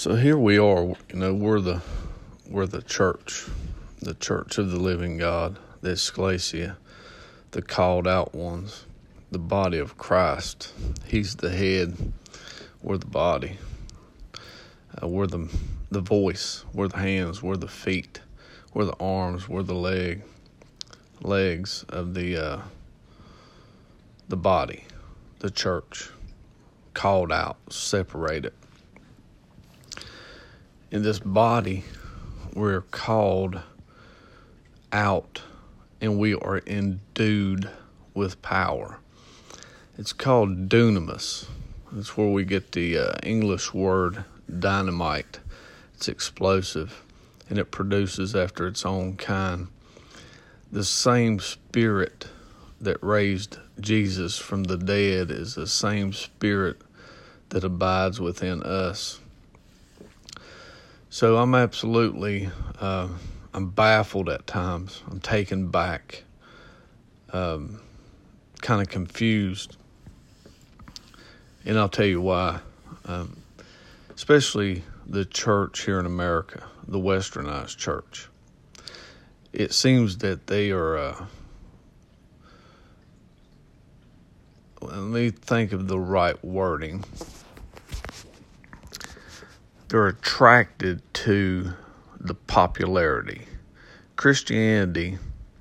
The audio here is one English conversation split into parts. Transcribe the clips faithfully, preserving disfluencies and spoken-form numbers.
So here we are, you know, we're the we're the church, the church of the living God, the ecclesia, the called out ones, the body of Christ. He's the head, we're the body. Uh, we're the the voice, we're the hands, we're the feet, we're the arms, we're the leg, legs of the uh, the body, the church, called out, separated. In this body, we're called out and we are endued with power. It's called dunamis. That's where we get the uh, English word dynamite. It's explosive and it produces after its own kind. The same spirit that raised Jesus from the dead is the same spirit that abides within us. So I'm absolutely, uh, I'm baffled at times. I'm taken back, um, kind of confused. And I'll tell you why. Um, especially the church here in America, the westernized church. It seems that they are, uh, let me think of the right wording. They're attracted to the popularity. Christianity,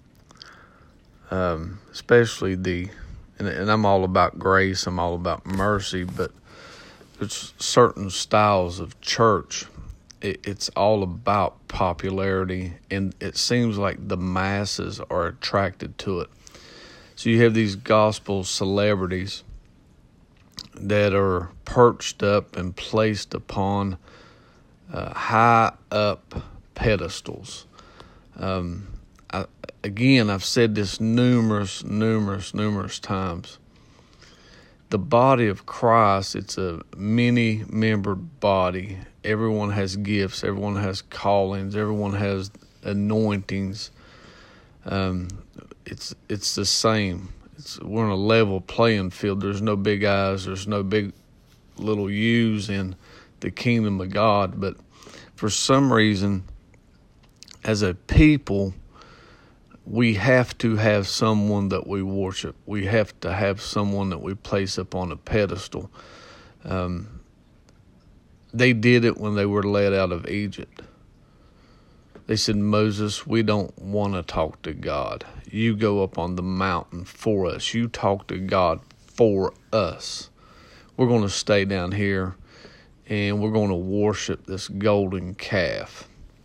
um, especially the, and, and I'm all about grace, I'm all about mercy, but there's certain styles of church, it, it's all about popularity, and it seems like the masses are attracted to it. So you have these gospel celebrities that are perched up and placed upon uh, high up pedestals. Um, I, again, I've said this numerous, numerous, numerous times. The body of Christ, it's a many-membered body. Everyone has gifts. Everyone has callings. Everyone has anointings. Um, it's it's the same. It's, we're on a level playing field. There's no big eyes. There's no big little U's in the kingdom of God. But for some reason, as a people, we have to have someone that we worship. We have to have someone that we place up on a pedestal. Um, they did it when they were led out of Egypt. They said, Moses, we don't want to talk to God. You go up on the mountain for us. You talk to God for us. We're going to stay down here and we're going to worship this golden calf.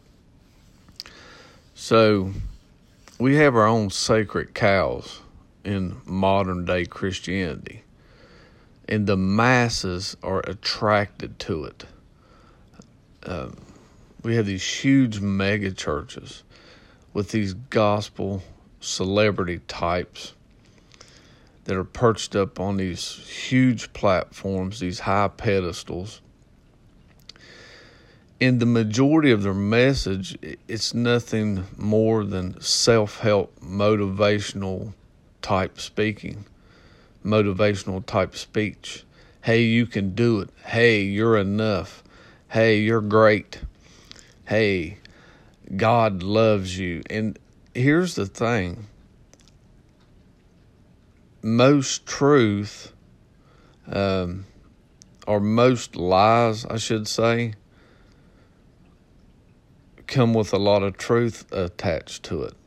So we have our own sacred cows in modern day Christianity, and the masses are attracted to it. Um, we have these huge mega churches with these gospel celebrity types that are perched up on these huge platforms, these high pedestals. In the majority of their message, it's nothing more than self-help, motivational type speaking, motivational type speech. Hey, you can do it. Hey, you're enough. Hey, you're great. Hey, God loves you. And here's the thing. Most truth, um, or most lies, I should say, come with a lot of truth attached to it.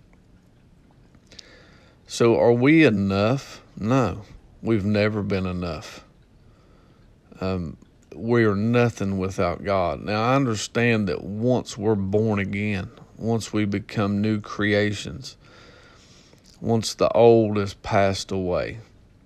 So are we enough? No, we've never been enough. Um, we are nothing without God. Now, I understand that once we're born again, once we become new creations, once the old is passed away,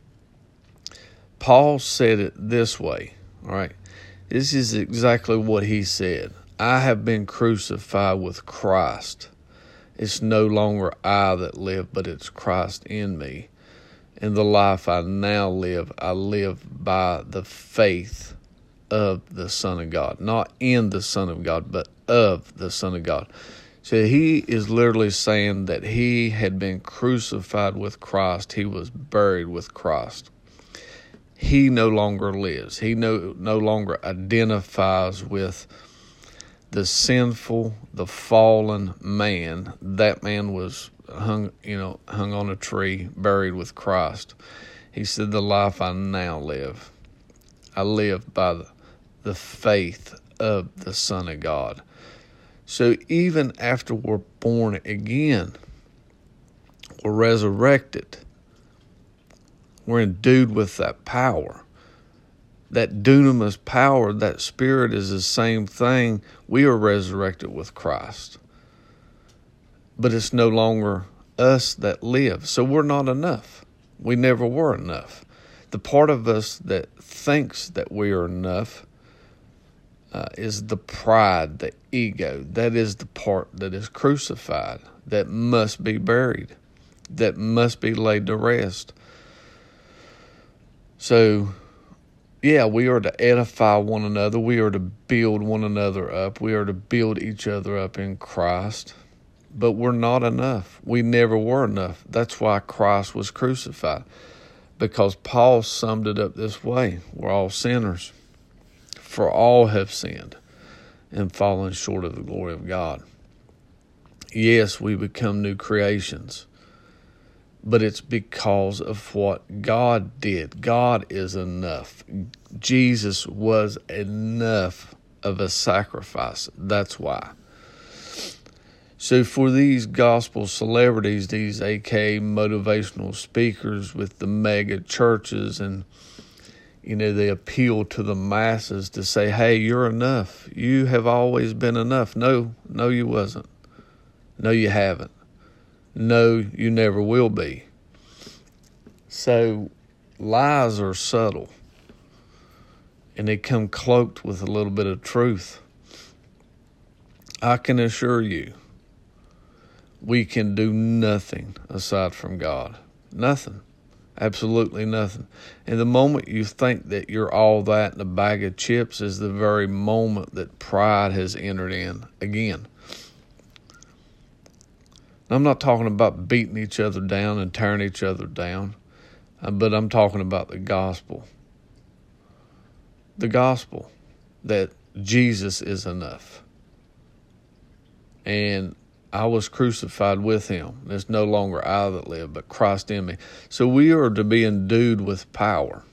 Paul said it this way, all right? This is exactly what he said. I have been crucified with Christ. It's no longer I that live, but it's Christ in me. In the life I now live, I live by the faith of the Son of God. Not in the Son of God, but of the Son of God. So he is literally saying that he had been crucified with Christ. He was buried with Christ. he no longer lives. He no, no longer identifies with the sinful, the fallen man. That man was hung, you know, hung on a tree, buried with Christ. He said, the life I now live, I live by the, the faith of the Son of God. So even after we're born again, we're resurrected, we're endued with that power. That dunamis power, that spirit is the same thing. We are resurrected with Christ. But it's no longer us that live. So we're not enough. We never were enough. The part of us that thinks that we are enough uh, is the pride, the ego. That is the part that is crucified, that must be buried, that must be laid to rest. So, yeah, we are to edify one another. We are to build one another up. We are to build each other up in Christ. But we're not enough. We never were enough. That's why Christ was crucified. Because Paul summed it up this way. We're all sinners. For all have sinned and fallen short of the glory of God. Yes, we become new creations. But it's because of what God did. God is enough. Jesus was enough of a sacrifice. That's why. So for these gospel celebrities, these A K A motivational speakers with the mega churches, and, you know, they appeal to the masses to say, hey, you're enough. You have always been enough. No, no, you wasn't. No, you haven't. No, you never will be. So lies are subtle, and they come cloaked with a little bit of truth. I can assure you, we can do nothing aside from God. Nothing. Absolutely nothing. And the moment you think that you're all that in a bag of chips is the very moment that pride has entered in again. I'm not talking about beating each other down and tearing each other down, but I'm talking about the gospel. The gospel that Jesus is enough. And I was crucified with him. It's no longer I that live, but Christ in me. So we are to be endued with power.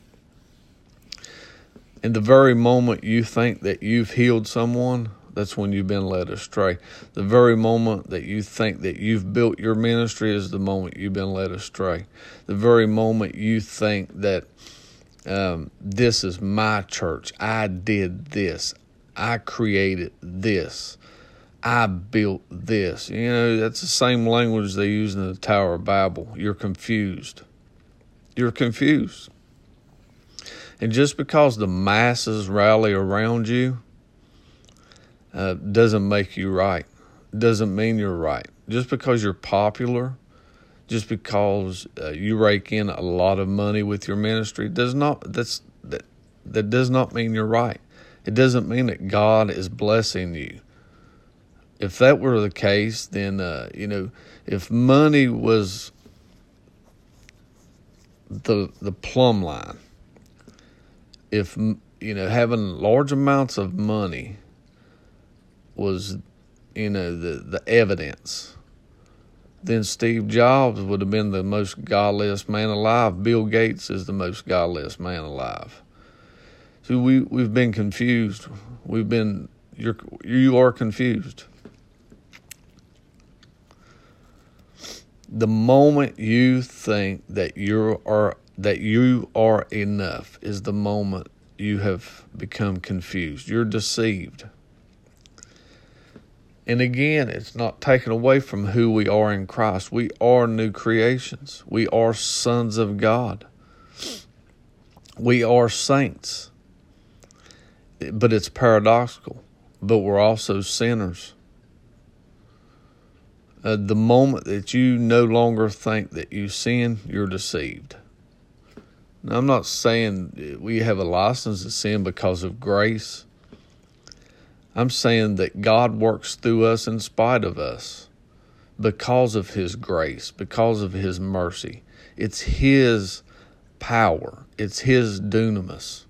In the very moment you think that you've healed someone, that's when you've been led astray. The very moment that you think that you've built your ministry is the moment you've been led astray. The very moment you think that um, this is my church, I did this, I created this, I built this. You know, that's the same language they use in the Tower of Babel. You're confused. You're confused. And just because the masses rally around you, Uh, doesn't make you right. Doesn't mean you're right. Just because you're popular, just because uh, you rake in a lot of money with your ministry, does not that's that that does not mean you're right. It doesn't mean that God is blessing you. If that were the case, then uh, you know, if money was the the plumb line, if you know having large amounts of money was, you know, the, the evidence, then Steve Jobs would have been the most godliest man alive. Bill Gates is the most godliest man alive. So we, we've been confused. We've been, you're, you are confused. The moment you think that you are, that you are enough is the moment you have become confused. You're deceived. And again, it's not taken away from who we are in Christ. We are new creations. We are sons of God. We are saints. But it's paradoxical. But we're also sinners. Uh, the moment that you no longer think that you sin, you're deceived. Now, I'm not saying we have a license to sin because of grace. I'm saying that God works through us in spite of us because of his grace, because of his mercy. It's his power. it's his dunamis.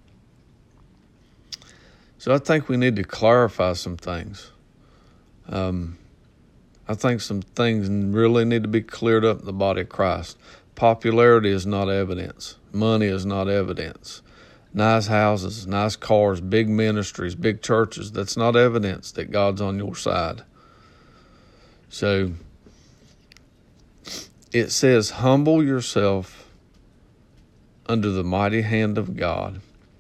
So I think we need to clarify some things. Um, I think some things really need to be cleared up in the body of Christ. Popularity is not evidence. Money is not evidence. Nice houses, nice cars, big ministries, big churches, that's not evidence that God's on your side. So it says, humble yourself under the mighty hand of God.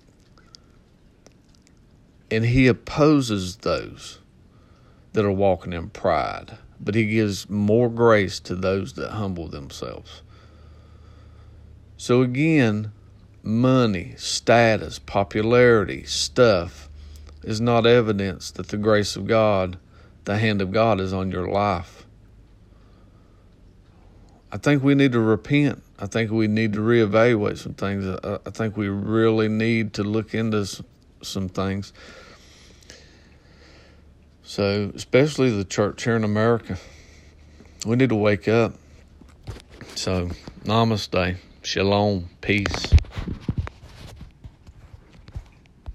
And he opposes those that are walking in pride, but he gives more grace to those that humble themselves. So again, money, status, popularity, stuff is not evidence that the grace of God, the hand of God is on your life. I think we need to repent. I think we need to reevaluate some things. I think we really need to look into some things. So, especially the church here in America, we need to wake up. So, namaste, shalom, peace.